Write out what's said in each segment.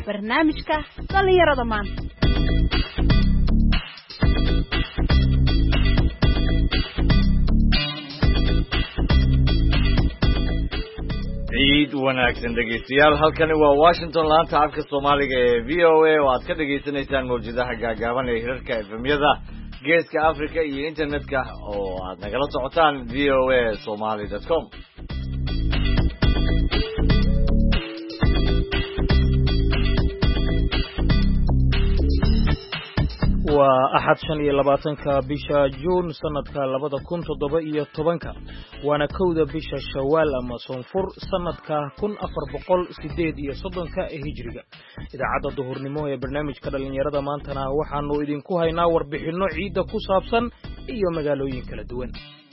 barnaamijka dhalinyarada maanta. ciid wanaagsan dhegeystayaal halkani waa Washington laanta afka Soomaaliga ee VOA oo aad ka dhageysanaysaan mowjadaha gaagaaban ee hirarka FM-yada geeska Afrika iyo internetka oo aad nagala socotaan voasomali.com. waa axad 25 bisha Juun sanadka 2017 waana kowda bisha Shawaal ama Soonfur sanadka 1438 ee Hijriga. Idaacadda duhurnimo ee barnaamijka dhalinyarada maantana waxaanu idinku haynaa warbixino ciida ku saabsan iyo magaalooyin kala duwan.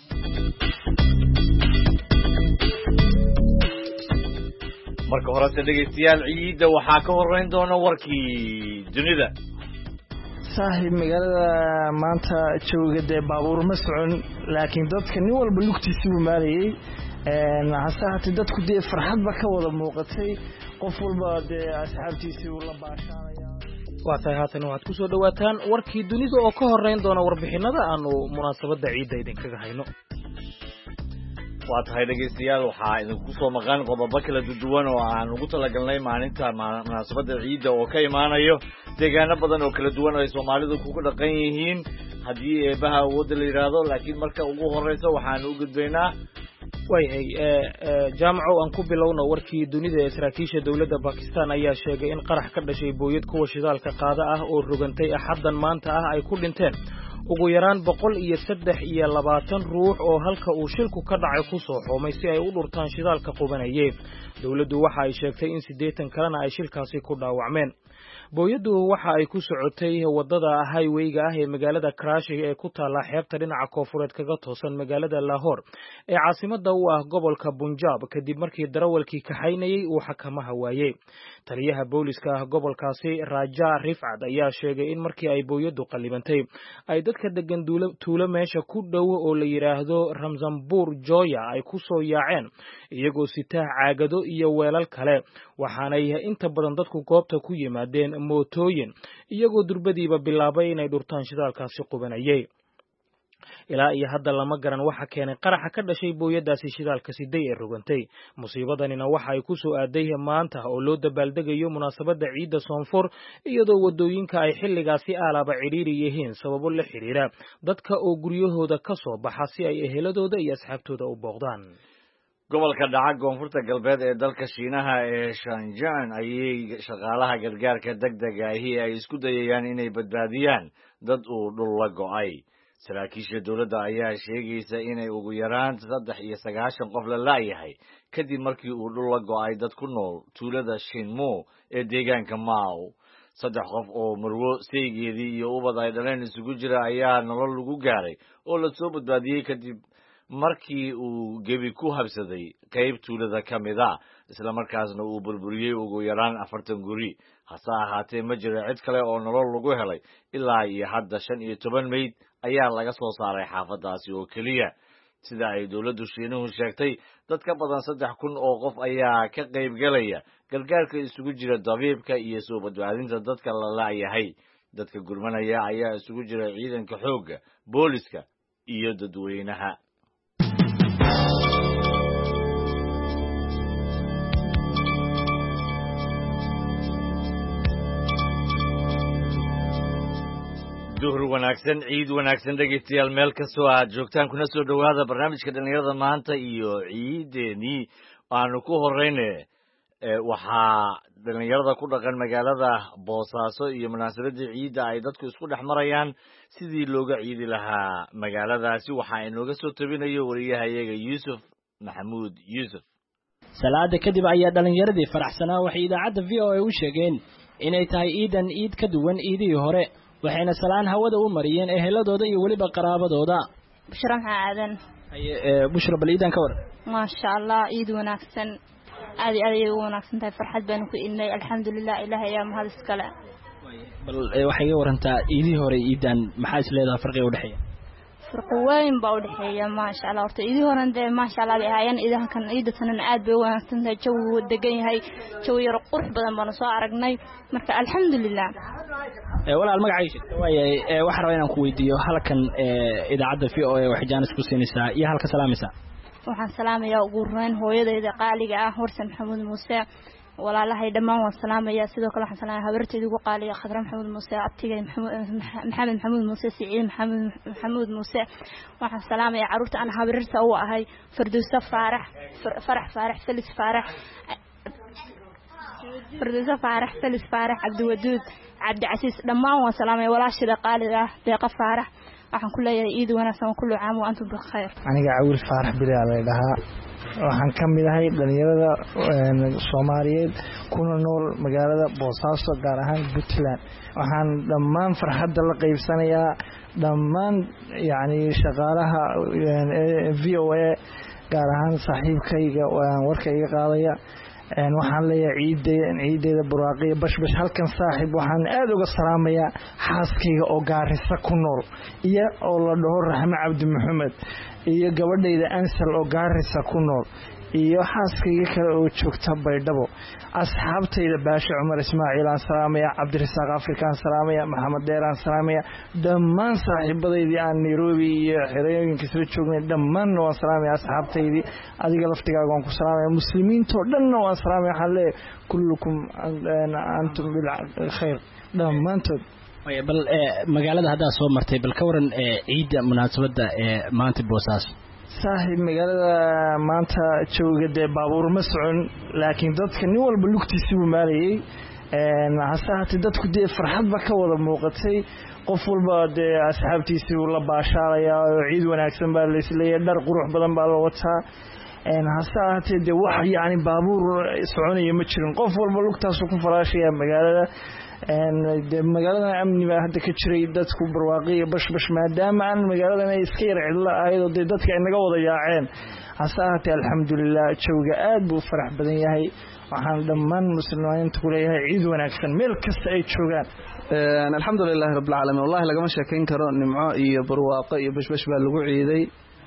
marka hore dhegeystayaal ciida waxaa ka horeyn doona warkii dunida. saaxiib magaalada maanta joogade baabuur ma socon laakiin dadka nin walba lugtiisa uu maalayay hasaati dadku dee farxad ba ka wada muuqatay qof walba dee asxaabtiisii uu la baashaanaya. waa tahay haatan waxaad ku soo dhawaataan warkii dunida oo ka horeyn doona warbixinada aanu munaasabada ciidda idinkaga hayno. waa tahay dhegeystayaal waxaa idinku soo maqan qodobo kala duwan oo aan ugu talagalnay maalinta munaasabada ciidda oo ka imaanayo deegaano badan oo kala duwan oo ay Soomaalidu kugu dhaqan yihiin haddii eebaha awoodda la yiraahdo. laakiin marka ugu horeysa waxaan u gudbaynaa jaamaco aan ku bilowno warkii dunida ee saraakiisha dawladda Pakistan ayaa sheegay in qarax ka dhashay booyad kuwa shidaalka qaada ah oo rogantay axaddan maanta ah ay ku dhinteen ugu yaraan 123 ruux oo halka uu shilku ka dhacay ku soo xoomay si ay u dhurtaan shidaalka qubanayay. dawladdu waxa ay sheegtay in 80 kalena ay shilkaasi ku dhaawacmeen. booyadu waxa ay ku socotay wadada highway-ga ah ee magaalada Karachi ee ku taala xeebta dhinaca koonfureed kaga toosan magaalada Lahore ee caasimada u ah gobolka Punjab kadib markii darawalkii kaxaynayay uu xakamaha waayay. taliyaha booliska gobolkaasi Raja Rifat ayaa sheegay in markii ay booyadu qalibantay ay dadka degan tuulo meesha ku dhow oo la yiraahdo Ramzanpur Joya ay ku soo yaaceen iyagoo sita caagado iyo weelal kale waxaanay inta badan dadku goobta ku yimaadeen mootooyin iyagoo durbadiiba bilaabay inay dhurtaan shidaalkaasi qubanayay. ilaa iyo hadda lama garan waxa keenay qaraxa ka dhashay booyadaasi shidaalka siday ee rogantay. musiibadanina waxa ay ku soo aaday maanta oo loo dabaaldegayo munaasabada ciida Soonfur iyadoo wadooyinka ay xilligaasi aalaba ciriiri yihiin sababo la xiriira dadka oo guryahooda ka soo baxa si ay eheladooda iyo asxaabtooda u booqdaan. gobolka dhaca koonfurta galbeed ee dalka Shiinaha ee Shenzhen ayay shaqaalaha gargaarka degdega ahi ay isku dayayaan inay badbaadiyaan dad uu dhul la go'ay. saraakiisha dawladda ayaa sheegaysa inay ugu yaraan 390 qof la laayahay kadib markii uu dhul la go'ay dad ku nool tuulada Shinmo ee deegaanka Mao. 3 qof oo marwo saygeedii iyo ubad ay dhaleen isugu jira ayaa nolol lagu gaaray oo la soo badbaadiyay kadib markii uu gebi ku habsaday qayb tuulada ka mid ah isla markaasna uu burburiyay ugu yaraan 40 guri. hase ahaatee ma jiro cid kale oo nolol lagu helay ilaa iyo hadda 15 meyd ayaa laga soo saaray xaafadaasi oo keliya. sida ay dawladdu Shiinuhu sheegtay dad ka badan 3,000 oo qof ayaa ka qayb galaya gargaarka isugu jira dabiibka iyo soo badbaadinta dadka la laayahay. dadka gurmanaya ayaa isugu jira ciidanka xoogga, booliska iyo dadweynaha. duhur wanaagsan ciid wanaagsan dhegeystayaal meel kastoo aad joogtaan kuna soo dhawaada barnaamijka dhalinyarada maanta iyo ciideennii aanu ku horeyne waxaa dhalinyarada ku dhaqan magaalada Boosaaso iyo munaasabadii ciidda ay dadku isku dhex marayaan sidii looga ciidi lahaa magaaladaasi. waxaa inooga soo tabinayo wariyahayaga Yuusuf Maxamuud Yuusuf. salaada kadib ayaa dhalinyaradii faraxsanaa waxay idaacadda VOA u sheegeen inay tahay ciidan ciid ka duwan ciidihii hore waxayna salaan hawada u mariyeen eheladooda iyo waliba qaraabadooda. bushra aadan bushra baliidan ka war ma sha Allah ciid wanaagsan aad u wanaagsan tahay farxad baan ku inay alxamdulillah ilaahay yaa mahad iskale. bal waxay warantaa ciidihii hore ciidan maxaa is leedahay farqiga u dhaxeeya? فرق وين بودحية ما شاء الله horta idii horan de ma sha Allah ay hayaan idahan iidatan aad bay wanaagsan tahay jawi degan yahay jawi yar qurux badan baan soo aragnay marka alxamdulillah walaal magacayga waayay waxa rabaa inaan ku weydiiyo halkan idaacada VOA wax jaanis ku siinaysaa iyo halka salaamaysaa waxaan salaamayaa ugu horeyn hooyadayda qaaliga ah Warsan Maxamuud Muuse walaalahay dhamaan waan salaamayaa sidoo kale waxaan salaamayaa habartayda ugu qaaliga Khadra Maxamuud Muuse abtigay Maxamed Maxamuud Muuse Siciid Maxamuud Muuse waxaan salaamayaa caruurta aan habarta u ahay Firdawsa Farax Felis Faarax Cabdiwaduud Cabdicasiis dhamaan waan salaamayaa walaashida qaaliga Deeqa Faarax waxaan ku leeyahay iid wanaagsan kullu caam wa antum bikhair aniga Awil Faarax Bilaa la dhahaa waxaan ka mid ahay dhalinyarada Soomaaliyeed kuna nool magaalada Boosaaso gaar ahaan Puntland waxaan dhammaan farxadda la qaybsanayaa dhammaan shaqaalaha VOA gaar ahaan saaxiibkayga waan warkayga qaadaya waxaan leeyahay ciideeda buraaqiya bashbash halkan saaxiib waxaan aad uga salaamayaa xaaskayga oo Gaarisa ku nool iyo oo la dhaho Raxmo Cabdi Maxamed iyo gabadhayda Ansal oo Gaarisa ku nool iyo xaaskayga kale oo joogta Baydhabo asxaabtayda Baasha Cumar Ismaaciil aan salaamaya Cabdirasaaq Afrikaan salaamaya Maxamed Deeraan salaamaya dhammaan saaxiibadayda aan Nairobi iyo xerooyinka isla joognay dhammaan waan salaamaya asxaabtayda adiga laftigaaga waan ku salaamaya muslimiinta oo dhan waan salaamaya xalle kullukum antum bil khair dhammaantood bal magaalada hadda soo martay bal ka waran ciida munaasabada maanta Boosaaso saaxiib magaalada maanta jooga baabuur ma socon laakiin dadka nin walba lugtiisa uu maalayay hasaati dadku farxad ba ka wada muuqatay qof walba asxaabtiisa uu la baashaalaya oo ciid wanaagsan baa la isleeyahay dhar qurux badan baa la wataa hasaati wax baabuur soconaya ma jirin qof walba lugtaas ku falaashaya magaalada magaalada amni baa hadda ka jiray dadku barwaaqiyo bashbash maadaama aan magaaladan ay iska yar cidla ahayd oo dadka ay naga wada yaaceen hasaati alxamdulillah jawga aad buu farax badan yahay waxaan dhammaan muslimiinta ku leeyahay ciid wanaagsan meel kasta ay joogaan alxamdulillah rabbil caalamiin wallahi lagama sheekayn karo nimco iyo barwaaqo iyo bashbash baa lagu ciiday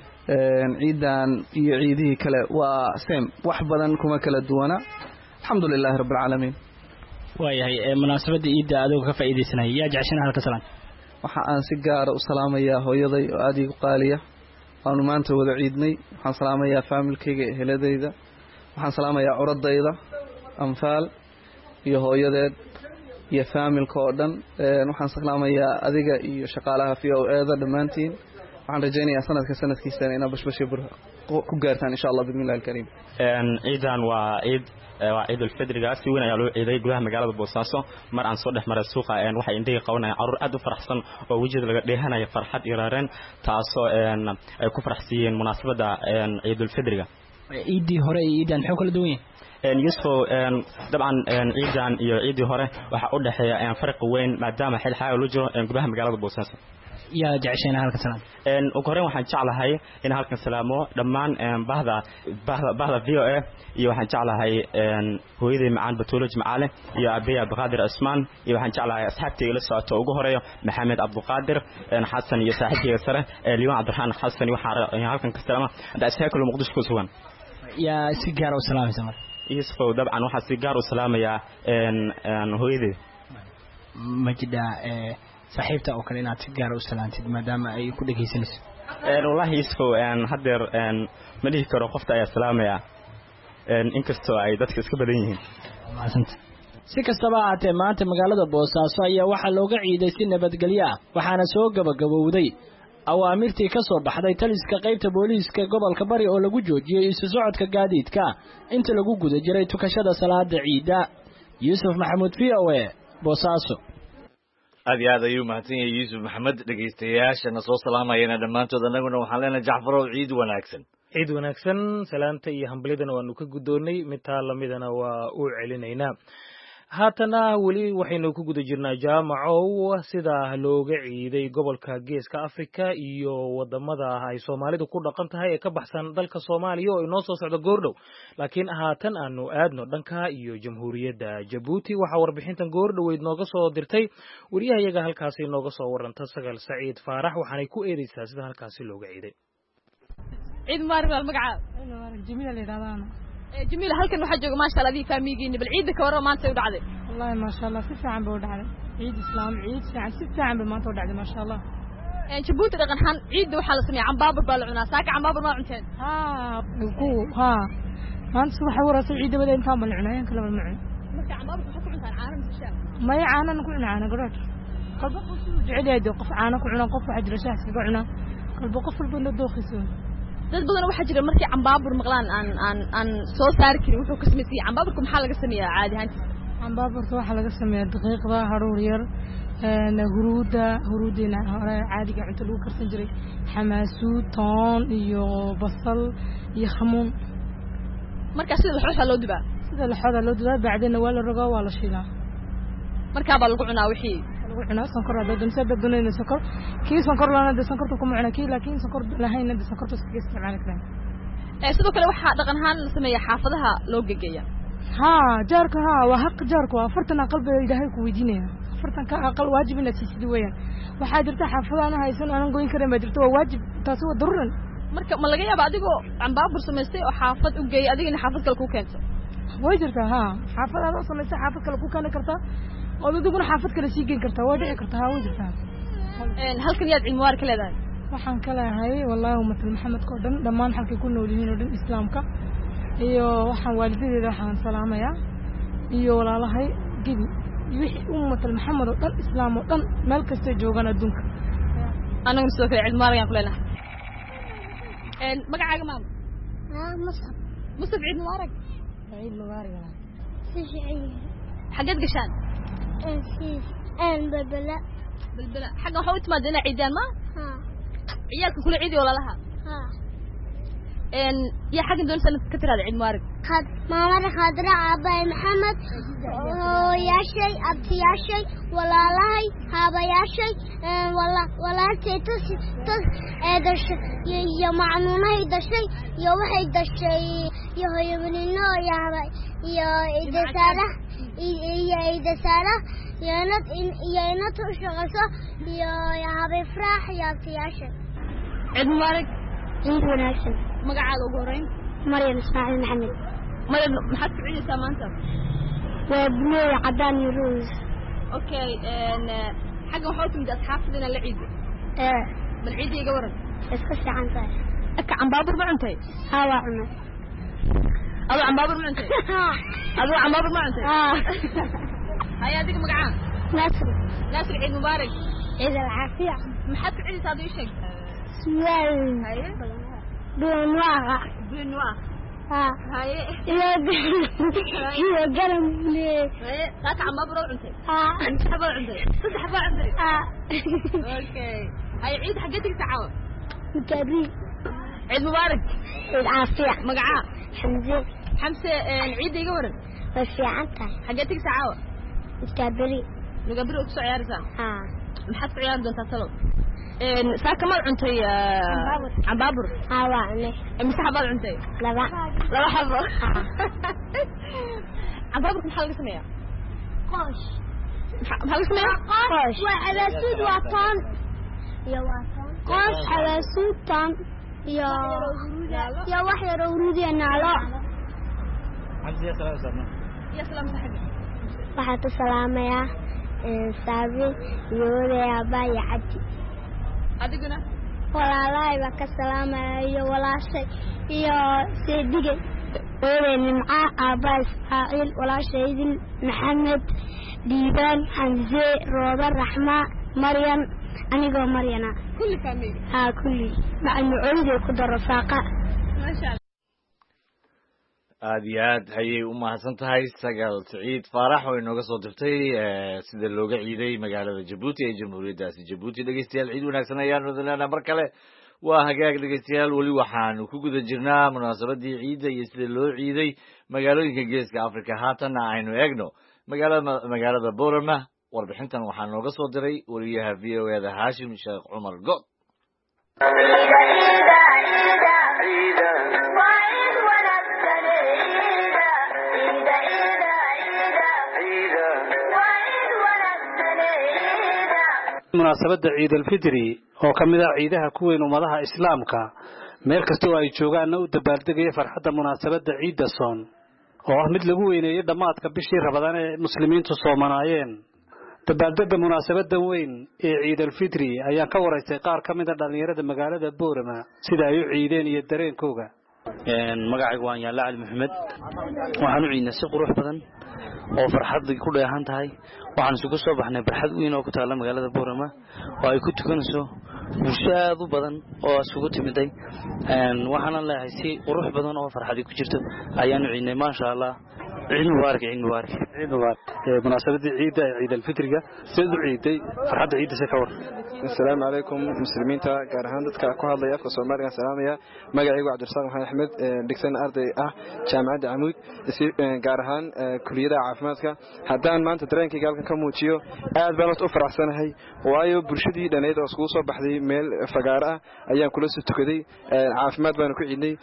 ciidan iyo ciidihii kale waa same wax badan kuma kala duwana alxamdulillah rabbil caalamiin waayahay munaasabada ciida adoo ka faa'iideysanay yaa jeceshanaa halka salaam waxa aan si gaar ah u salaamayaa hooyaday oo aad igu qaaliya waanu maanta wada ciidnay waxaan salaamayaa familkayga eheladayda waxaan salaamayaa curadayda anfaal iyo hooyadeed iyo familka oo dhan waxaan salaamayaa adiga iyo shaqaalaha VOA dhamaantiin waxaan rajaynayaa sanadkiisa inaa bashbash ku gaartaan insha Allah bismillaahil kariim ciidan waa ciid al-fidriga si weyn ayaa loo ciiday gudaha magaalada Boosaaso mar aan soo dhex maray suuqa waxay indhiga qabanayaan caruur aad u faraxsan oo wajigooda laga dheehanayo farxad iyo raareen taasoo ay ku faraxsiiyeen munaasabada ciid al-fidriga ciidii hore iyo ciidan maxay kala duwan yihiin yusuf dabcan ciidan iyo ciidii hore waxa u dhaxeeya farq weyn maadaama xil xaal loo jiro gudaha magaalada Boosaaso yaa jeceshanaa halka salaam ugu horreyn waxaan jeclahay in halkan salaamo dhammaan bahda VOA iyo waxaan jeclahay hooyaday macaan Batology Macaale iyo Abiy Abqaadir Asmaan iyo waxaan jeclahay asxaabtayga la socoto ugu horeeyo Maxamed Abduqaadir Xasan iyo saaxiibkayga sare Liwan Cabdiraxmaan Xasan waxaan halkan ka salaama asxaabta Muqdisho ku sugan yaa si gaar ah u salaamaysa mar isfo dabcan waxaan si gaar u salaamayaa hooyaday majida saaxiibta oo kale inaad si gaar ah u salaantid maadaama ay ku dhageysanayso wallahi isfo hadeer ma dhihi karo qofta ayaa salaamaya inkastoo ay dadka iska badan yihiin si kastaba ahaatee maanta magaalada Boosaaso ayaa waxaa looga ciiday si nabadgelyo ah waxaana soo gabagabowday awaamirtii ka soo baxday taliska qaybta booliiska gobolka Bari oo lagu joojiyay isu socodka gaadiidka inta lagu guda jiray tukashada salaada ciida Yusuf Maxamuud VOA Boosaaso aad iyo aad ayuu mahadsan yahay Yusuf Maxamed dhageystayaashana soo salaamayana dhammaantood annaguna waxaan leenahay Jacfarow ciid wanaagsan salaanta iyo hambalidana waanu ka gudoonay mid taa lamidana waa u celinaynaa haatana weli waxaynu ku guda jirnaa jaamacow sida looga ciiday gobolka geeska afrika iyo wadamada ay soomaalidu ku dhaqan tahay ee ka baxsan dalka soomaaliya oo inoo soo socda goordhow laakiin haatan aanu aadno dhanka iyo jamhuuriyadda jabuuti waxaa warbixintan goordhoweyd nooga soo dirtay wariyahayaga halkaasi nooga soo waranta Sagal Saciid Faarax waxaanay ku eedeysaa sida halkaasi looga ciiday. ciid mubarak magaca جميل هلكن waxaa jooga ma sha Allah adii faamigiina bal ciid ka waro maanta u dhacday wallahi ma sha Allah si fiican buu dhacday ciid islaam ciid si fiican buu maanta u dhacday ma sha Allah Jabuuti dhaqan ahaan ciid waxa la sameeyaa cambaabur baa la cunaa saaka cambaabur ma cunteen maanta waxa warasay ciid dabada intaan ma cunayeen kala ma cunay marka cambaabur waxa ku cuntaan caano bisha ma caano ku cunaa garaad qalbo qof jecel yahay qof caano ku cunaa qof waxa jira shaah iska cunaa qalbo qof walba dooqiso dad badan waxa jira markii cambaabur maqlaan aan soo saar karin wuxuu ka sameeyay cambaabur maxaa laga sameeyaa caadi ahaan cambaabur waxa laga sameeyaa daqiiqda haruur yar huruudina hore caadiga cunto lagu karsan jiray xamaasuud toon iyo basal iyo khamuun marka sida waxa loo dubaa bacdina waa la rogaa waa la shiilaa marka baa lagu cunaa wixii وعنا سكر هذا دم سبب دونين سكر كي سكر لنا ده سكرته كم عنا كي لكن سكر لهين ده سكرته سكيس معنا كلام sidoo kale waxa dhaqan ahaan la sameeyaa xaafadaha loo gegeeya jaarka waa jaarku afartan qalbi ilaahay ku weydiinaya afartan ka aqal waajib in la siisid weeyaan waxa jirta xaafadaha haysan aan goyn karin ma jirto waa waajib taas waa daruuran marka ma laga yaabo adigoo cambaabur sameystay oo xaafad u geeyay adigina xaafad kale ku keento way jirta xaafadaha sameystay xaafad kale ku keeni kartaa oo dadkuna xaafad kale sii geyn kartaa waa dhici kartaa way jirtaa halkan yaad cilmi waar ka leedahay waxaan ka leeyahay wallahi ummatul maxamed ko dhan dhamaan halkay ku nool yihiin oo dhan islaamka iyo waxaan waalidadeeda waxaan salaamayaa iyo walaalahay gibi wixii ummatul maxamed oo dhan islaam oo dhan meel kasta joogan adduunka anagu sidoo kale cilmi waar ayaan ku leenahay magacaaga maam musab ciid mubaarak si fiican xageed gashaan بلبلة حاجة حاولت ما دنا عيدان ما عيالك كل عيد ولا لها يا حاجة دول سنة كتر هذا عيد مبارك ما مرة خضراء أبا محمد يا شيء أبتي يا شيء ولا لهي هذا يا شيء ولا تيتوس دش يا معنونه دش يا واحد دش يا هي من النار يا إذا سارة إذا سارة يا نت شغسة يا هبي فرح يا تياشة عيد مبارك عيد وناسب مقعد وقورين مريم إسماعيل محمد مريم محط عيد سامانتا وبنو عدان يروز أوكي حاجة وحوت من أصحاب لنا العيد بالعيد يقورن اسكت عن ذلك أك عم بابر ما أنتي هوا عمر أبو عم بابر ما أنتي أبو عم بابر ما أنتي هيا ديك مقعان ناصر عيد مبارك عيد العافية محط عيد هذا يشق سوال هيا بنواع هيا يا قلم ليه هيا قاك عم بابر أنتي أنت حبا عندي صدق حبا عندي أوكي هيا عيد حقتك تعاون متابعين عيد مبارك عيد عافية مقعان حمزة العيد يقورن بس يا عنك حقتك تعاون متابعين نقبل أكسو عيارسان محط عيار دون تطلب ساكا مال عنتي عم بابر وعني مساحة بال عنتي لا حبا عم بابر محل قسمية قوش محل قسمية قوش وعلى سود وطن يا وطن قوش على سود طن يا وحي رورودي النعلاء عمزي يا سلام سلام يا سلام صاحبي waxaad salaamaya saabi yoole abay xadi adiguna walaalahay baa ka salaamaya iyo walaashay iyo seedige oole nimca abay Ismaaciil walaashaydin Maxamed Diiban Hamze Rooda Raxma Maryam anigoo Maryana kulli family kulli macalmuucid ku daro saaqa ma sha Allah aad iyo aad ayay u mahadsan tahay Sagal Saciid Faarax oo inooga soo dirtay sida looga ciiday magaalada Jabuuti ee jamhuuriyaddaasi Jabuuti dhageystayaal ciid wanaagsan ayaan wadanaynaa mar kale waa hagaag dhageystayaal weli waxaanu ku guda jirnaa munaasabadii ciidda iyo sida loo ciiday magaalooyinka geeska Afrika haatanna aynu eegno magaalada Boorama. Warbixintan waxaa nooga soo diray wariyaha VOA-da Haashim Sheekh Cumar God. munaasabadda Ciid al-Fitri oo kamid ah ciidaha ku weyn ummadaha Islaamka meel kasta oo ay joogaan u dabaaldegaya farxadda munaasabadda Ciidda Soon oo ah mid lagu weyneeyay dhamaadka bishii Ramadaan ee muslimiintu soomanayeen dabaaldegga munaasabadda weyn ee Ciid al-Fitri ayaa ka waraystay qaar kamid ah dhalinyarada magaalada Boorama sida ay u ciideen iyo dareenkooda magacaygu waan Yaala Ali Maxamed waxaan u ciidnay si qurux badan oo farxad ku dheehan tahay waxaan isugu soo baxnay barxad weyn oo ku taala magaalada Boorama oo ay ku tukanayso bulshada u badan oo isugu timiday waxaan leeyahay si qurux badan oo farxad ku jirto ayaan u ciidnay ma sha Allah ciid mubaarak munaasabadda ciid al-Fitriga sidoo ciiday farxadda ciidda ka war assalaamu alaykum muslimiinta gaar ahaan dadka ku hadlaya afka Soomaaliga salaamaya magacaygu Cabdirasaaq Maxamed Axmed digsan arday ah jaamacadda Amuud gaar ahaan kulliyadda caafimaadka haddaan maanta dareenkayga halkan ka muujiyo aad baan u faraxsanahay waayo bulshadii dhaneed oo isku soo baxday meel fagaar ah ayaan kula soo tukaday caafimaad baan ku ciidnay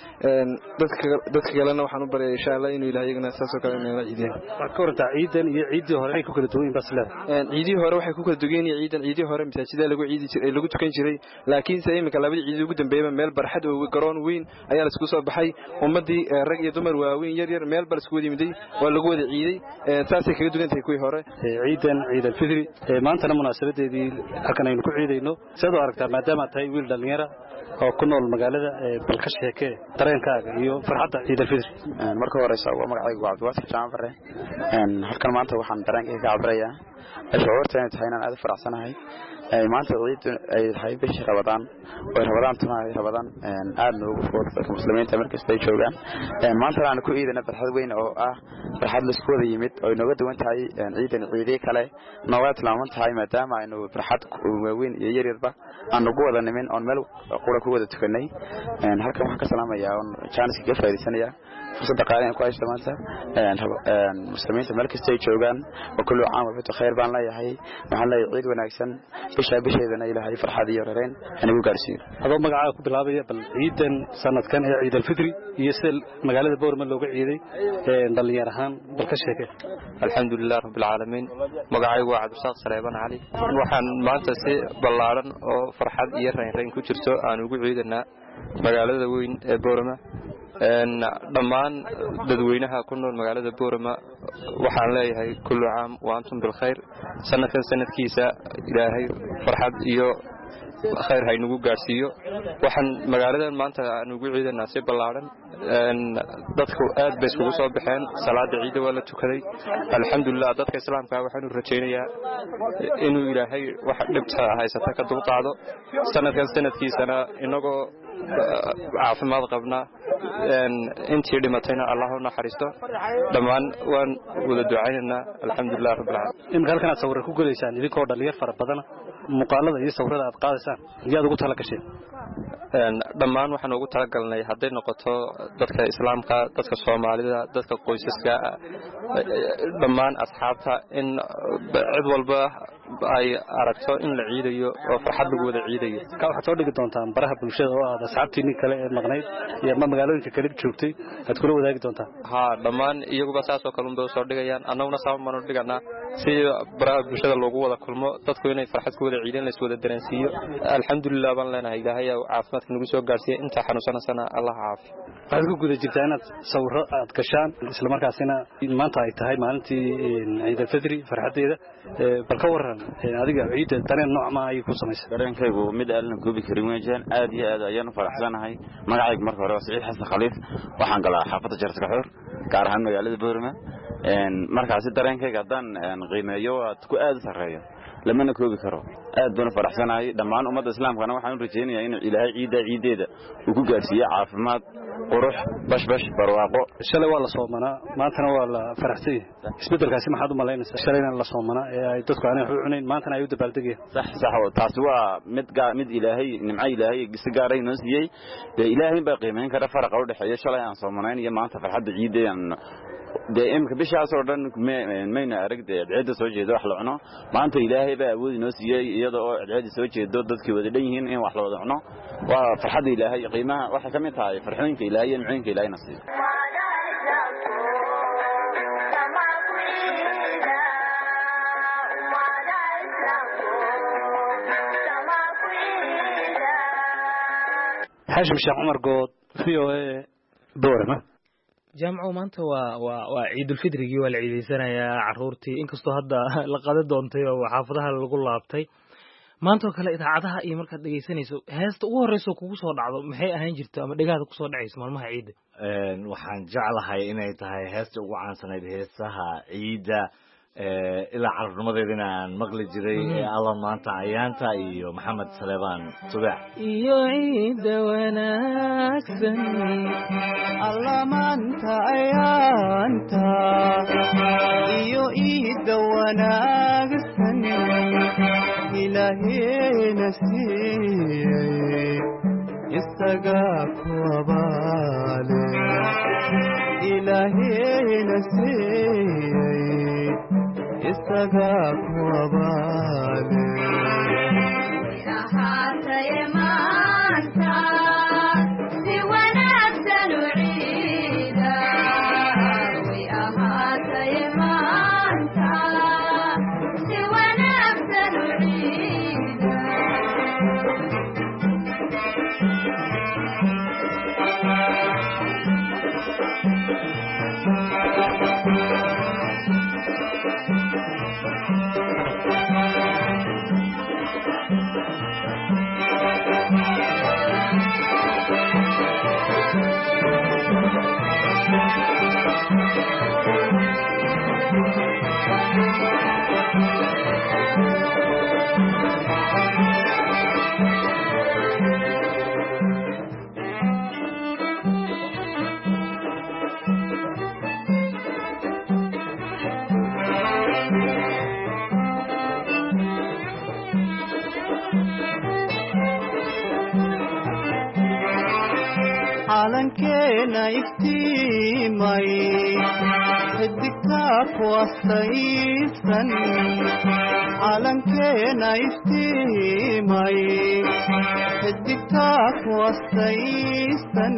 dadka kalena waxaan u baryay insha Allah inuu Ilaahay igana saas oo kale inay ciideen wax ka warta ciidan iyo ciidii hore ay ku kala duwan basla ciidii hore waxay ku kala duwan yihiin ciidii hore masaajida lagu tukan jiray laakiin sayimka labadii ciid ugu dambeeyay meel barxad oo garoon weyn ayaa la isku soo baxay ummadii rag iyo dumar waaweyn yar meel bal isku wadiimday waa lagu wada ciiday taasay kaga duwan tahay kuwii hore ciidan Ciid al-Fitri maanta munaasabadeedii halkan aynu ku ciidayno sidoo aragtaa maadaama tahay wiil dhalinyaro oo ku nool magaalada balka sheekay dareenkaaga iyo farxadda Ciid al-Fitri marka hore waa magacaygu Cabdiwaasif Jaan Bare halkan maanta waxaan dareenkayga ka cabirayaa shucuurtayda tahay inaan aad u faraxsanahay maanta ciid ay tahay bishii Ramadaan oo Ramadaan aad noogu fudud muslimiinta markasta ay joogaan maanta aan ku ciidana farxad weyn oo ah farxad la isku wada yimid oo inooga duwan tahay ciidii kale nooga tilmaaman tahay maadaama aynu farxad weyn iyo yaryarba aan ugu wada nimin oo meel qura ku wada tukanay halkan waxaan ka salaamayaa oo chance ka faa'iideysanaya fursada qaaliin ku haysta maanta muslimiinta meel kasta ay joogaan oo kullu caam wada khayr baan leeyahay waxaan leeyahay ciid wanaagsan bisheedana Ilaahay farxad iyo rareen anigu gaarsiin adoo magacaaga ku bilaabaya bal ciidan sanadkan ee Ciid al-Fitri iyo sida magaalada Boorama looga ciiday dhalinyaro ahaan bal ka sheekay alxamdulillah rabbil caalamiin magacaygu waa Cabdirasaaq Saleeban Cali waxaan maanta si ballaaran oo farxad iyo reen ku jirto aan ugu ciidanaa magaalada weyn ee Boorama dhammaan dadweynaha ku nool magaalada Boorama waxaan leeyahay kullu caam wa antum bil khayr sanadkiisa Ilaahay farxad iyo khayr hay nagu gaarsiiyo waxaan magaaladan maanta aan ugu ciidanaa si ballaaran dadku aad bay isugu soo baxeen salaada ciida waa la tukaday alxamdulillah dadka islaamka waxaan u rajaynayaa inuu Ilaahay wax dhibta haysata ka dulqaado sanadkiisana inagoo caafimaad qabna intii dhimatayna Allah u naxariisto dhammaan waan wada ducaynaynaa alxamdulillah rabbil caalamiin halkan aad sawir ku galeysaan idinkoo dhalinyar fara badan muuqaalada iyo sawirada aad qaadaysaan iyaad ugu tala gashay dhammaan waxaan ugu tala galnay haday noqoto dadka islaamka dadka Soomaalida dadka qoysaska dhammaan asxaabta in cid walba ay aragto in la ciidayo oo farxad lagu wada ciidayo ka waxa soo dhigi doontaan baraha bulshada oo aad asxaabtiina kale ee maqnayd iyo magaalooyinka kale joogtay aad kula wadaagi doontaan dhammaan iyaguba saas oo kale u soo dhigayaan annaguna saamano dhiganaa si baraha bulshada loogu wada kulmo dadku inay farxad ku wada ciideen la iswada dareensiyo alxamdulillah baan leenahay Ilaahay caafimaadka nagu soo gaarsiiyay inta xanuunsanayna Allah caafiyo waxaad ku guda jirtaa inaad sawiro aad gashaan isla markaasina maanta ay tahay maalintii Ciid al-Fitri farxadeeda bal ka waran adiga ciid dareen nooc ma ay ku sameysay dareenkaygu mid aan goobi karin weeyaan aad iyo aad ayaan u faraxsanahay magacaygu marka hore waa Saciid Xasan Khaliif waxaan galaa xaafadda Jarta Kaxoor gaar ahaan magaalada Boorama markaas dareenkayga hadaan qiimeeyo aad ku aad sareeyo lamana koobi karo aad baan faraxsanahay dhammaan ummadda islaamkana waxaan u rajaynayaa in Ilaahay ciideeda uu ku gaarsiiyo caafimaad qurux bash barwaaqo shalay waa la soomanaa maantana waa la faraxsay isbedelkaasi maxaad u malaynaysaa shalayna la soomanaa ee ay dadku aanay wax u cunayn maantana ay u dabaaldegayaan sax taas waa mid Ilaahay nimco Ilaahay si gaar ah inoo siiyay Ilaahay baa qiimeyn kara faraqa u dhaxeeya shalay aan soomanayn iyo maanta farxadda ciideena dee imka bishaas oo dhan mayna arag ciidda soo jeedo wax la cuno maanta ilaahay baa awood inoo siiyay iyada oo ciidda soo jeedo dadkii wada dhan yihiin in wax la wada cuno waa farxadda ilaahay qiimaha waxa ka mid tahay farxooyinka ilaahay iyo macooyinka ilaahay nasiib حاشم شيخ عمر قود VOA بورما jaamco maanta waa ciidulfidrigii waa la ciidaysanayaa caruurtii inkastoo hadda la qada doontay oo xaafadaha lagu laabtay maantoo kale idaacadaha iyo markaad dhegaysanayso heesta ugu horreyso kugu soo dhacdo maxay ahaan jirto ama dhegaada kusoo dhacayso maalmaha ciidda waxaan jeclahay inay tahay heesta ugu caansanayd heesaha ciidda ilaa carruurnimadeedina aan maqli jiray alla maanta ayaanta iyo maxamed saleebaan tubaac iyo ciidda wanaagsan alla maanta ayaanta iyo ciidda wanaagsan ilaahayna siiyey isaga ku abaale ilaahayna siiyey isaga ku abaale ahaataye maanta si wanaagsan u ciida way ahaataye maanta si wanaagsan u ciida calankeena iftiimay xidigtaa ku astaysan calankeena iftiimay xidigtaa ku astaysan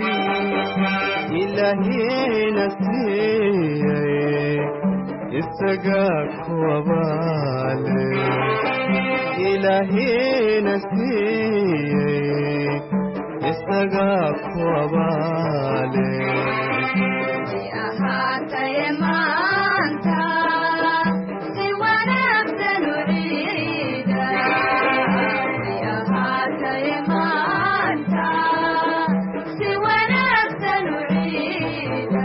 ilaahayna siiyey isaga ku abaale ilaahayna siiyey isaga ku abaale ahaataye maanta si wanaagsan u ciida way ahaataye maanta si wanaagsan u ciida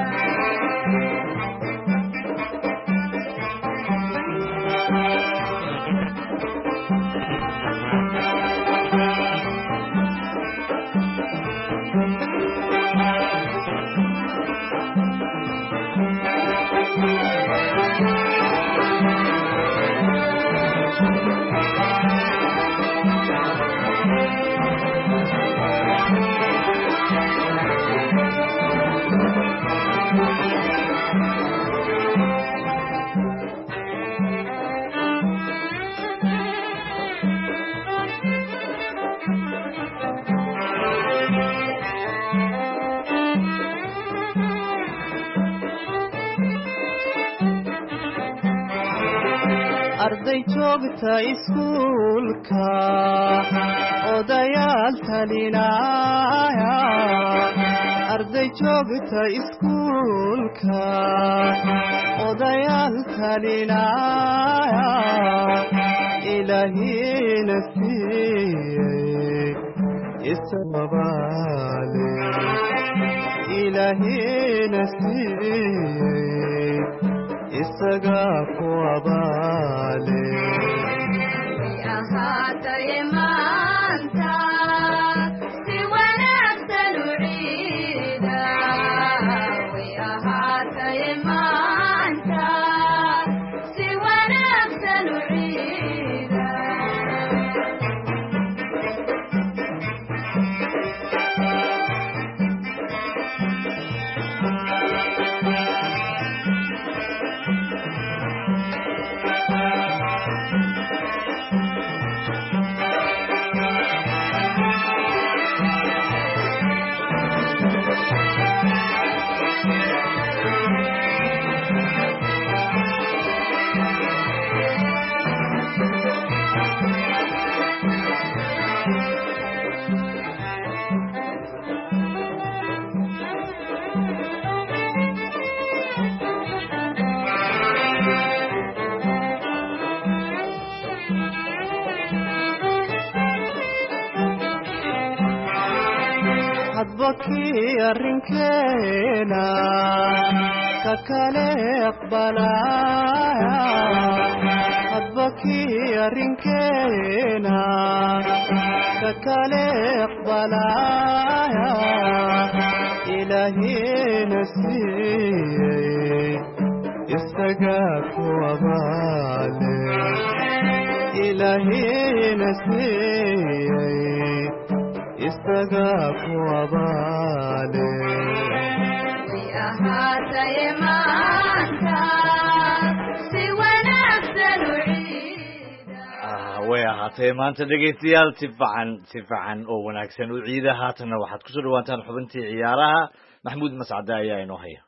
arday joogta iskuulka odayaal talinaya arday joogta iskuulka odayaal talinaya ilaahayna siiyey isaga abaale ilaahayna siiyey isaga ku abaale ahaataye maanta si wanaagsan u ciida way ahaataye maanta si wanaagsan u ciida hadbakii arrinkeena ka kale aqbalaya hadbakii arrinkeena ka kale aqbalaya ilaahina siiyey isagaa ku abaale ilaahina siiyey isagaa ku abaale ahaataye maanta si wanaagsan u ciida way ahaatee maanta dhegaystayaal si fiican oo wanaagsan u ciida haatanna waxaad kusoo dhawaataan xubintii ciyaaraha maxamuud mascade ayaa inoo haya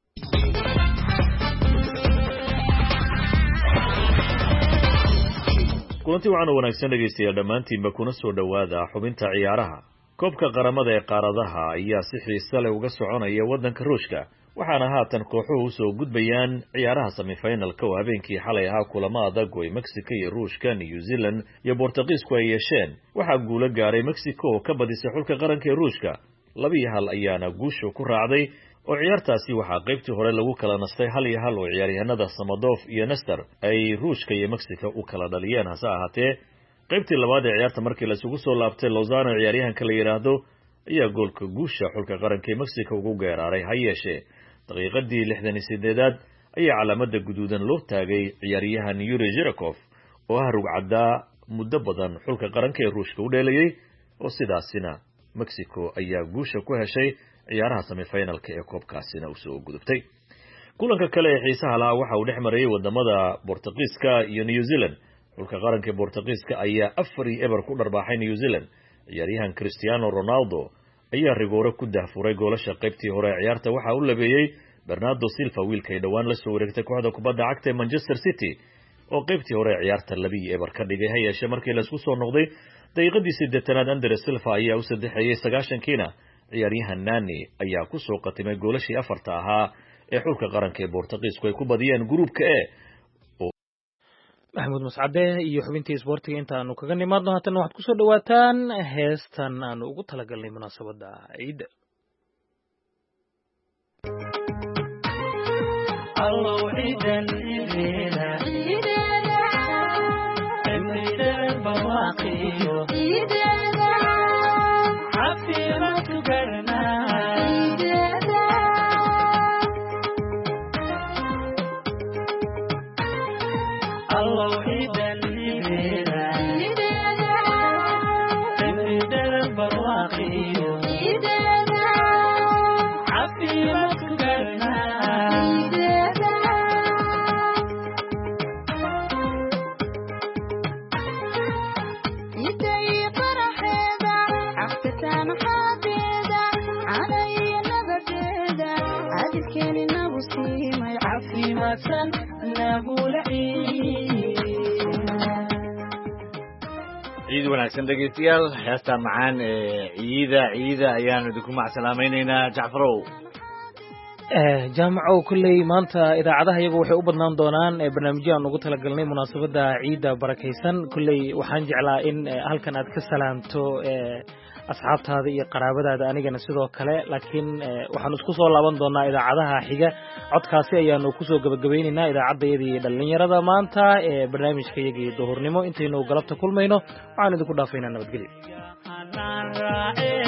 kulanti waxaan u wanaagsan dhegaystayaal dhammaantiinba kuna soo dhowaada xubinta ciyaaraha koobka qaramada ee qaaradaha ayaa si xiise leh uga soconaya waddanka ruushka waxaana haatan kooxuhu usoo gudbayaan ciyaaraha semifinalka oo habeenkii xalay ahaa kulamo adag oo ay mexico iyo ruushka new zealand iyo bortugiisku ay yeesheen waxaa guulo gaaray mexico oo ka badisay xulka qaranka ee ruushka 2-1 ayaana guusha ku raacday oo ciyaartaasi waxaa qaybtii hore lagu kala nastay 1-1 oo ciyaaryahanada Samadof iyo Nestor ay Ruushka iyo Mexico u kala dhaliyeen hase ahaatee qaybtii labaad ee ciyaarta markii la isugu soo laabtay Lozano ciyaaryahanka la yiraahdo ayaa goolka guusha xulka qaranka ee Mexico ugu geeraaray hayeeshee daqiiqadii 68aad ayaa calaamada guduudan loo taagay ciyaaryahan Yuri Zhirkov oo ah rugcada muddo badan xulka qaranka ee Ruushka u dheelayay oo sidaasina Mexico ayaa guusha ku heshay ciyaaraha semifinalka ee koobkaasina u soo gudubtay kulanka kale ee xiisaha lahaa waxa uu dhex marayay wadamada Portugiiska iyo New Zealand xulka qaranka ee Portugiiska ayaa 4-1 ku dharbaaxay New Zealand ciyaaryahan Cristiano Ronaldo ayaa rigoore ku dahfuray goolasha qaybtii hore ee ciyaarta waxa uu labeeyay Bernardo Silva wiilka ay dhawaan la soo wareegtay kooxda kubadda cagta ee Manchester City oo qaybtii hore ee ciyaarta 2-1 ka dhigay hayeeshee markii la isku soo noqday daqiiqadii 8aad Andres Silva ayaa u saddexeeyay 90kiina ciyaaryahan Nani ayaa ku soo qatimay goolashii afarta ahaa ee xulka qaranka ee Portugiisku ay ku badiyeen gruupka E maxamuud mascade iyo xubintii isboortiga intaanu kaga nimaadno haatan waxaad kusoo dhawaataan heestan aanu ugu talagalnay munaasabada ciida ciid wanaagsan dhegeystayaal heestan macaan ee ciida ayaanu idinku macsalaamaynaynaa Jacfarow jaamacow kulley maanta idaacadaha iyagu waxay u badnaan doonaan barnaamijyo aan ugu talagalnay munaasabada ciida barakaysan kulley waxaan jeclaa in halkan aad ka salaamto asxaabtaada iyo qaraabadaada anigana sidoo kale laakiin waxaan isku soo laaban doonaa idaacadaha xiga codkaasi ayaanu ku soo gabagabaynaynaa idaacadayadii dhalinyarada maanta ee barnaamijkayagii duhurnimo intaynu galabta kulmayno waxaan idinku dhaafaynaa nabadgelyo